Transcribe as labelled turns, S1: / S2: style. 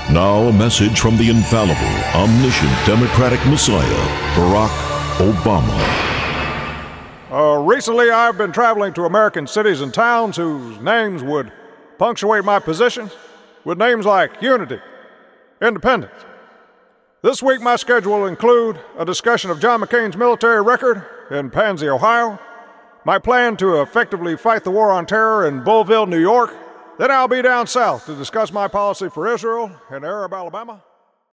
S1: Now a message from the infallible, omniscient Democratic Messiah, Barack Obama.
S2: Recently I've been traveling to American cities and towns whose names would punctuate my position with names like unity, independence. This week my schedule will include a discussion of John McCain's military record in Pansy, Ohio, my plan to effectively fight the war on terror in Bullville, New York. Then I'll be down south to discuss my policy for Israel and Arab Alabama.